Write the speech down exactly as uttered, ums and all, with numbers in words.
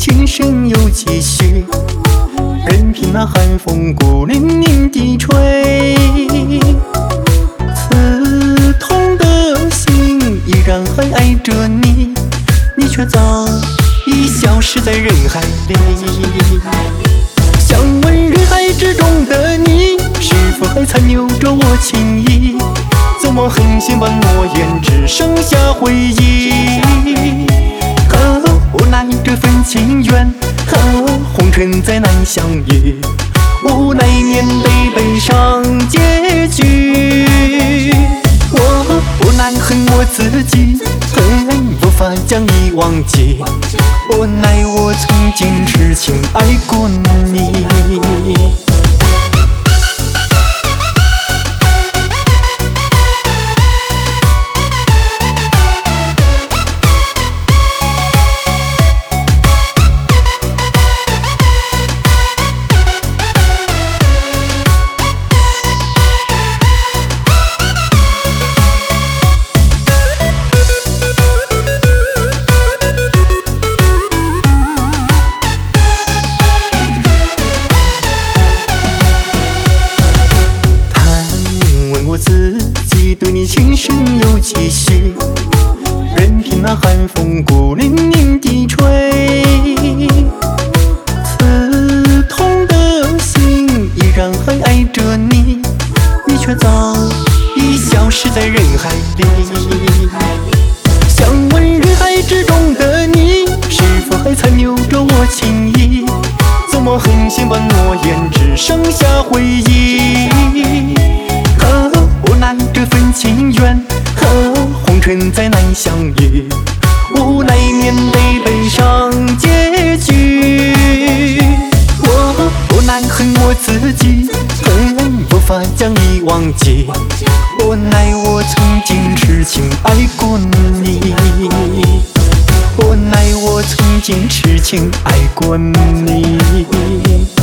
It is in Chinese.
情深又几许？任凭那寒风孤零零地吹，刺痛的心依然还爱着你，你却早已消失在人海里。想问人海之中的你，是否还残留着我情意？怎么狠心把诺言只剩下回忆？啊，无奈这份情缘，啊，红尘再难相遇，无奈面对悲伤结局。我不奈恨我自己，恨无法将你忘记，无奈我曾经痴情爱过你。自己对你情深有几许？任凭那寒风孤零零地吹，刺痛的心依然还爱着你，你却早已消失在人海里。想问人海之中的你，是否还残留着我情意？怎么狠心把诺言只剩下回忆？无奈这份情缘，啊，红尘再难相遇，无奈面对悲伤结局。我不奈恨我自己，恨无法将你忘记，无奈我曾经痴情爱过你，无奈我曾经痴情爱过你。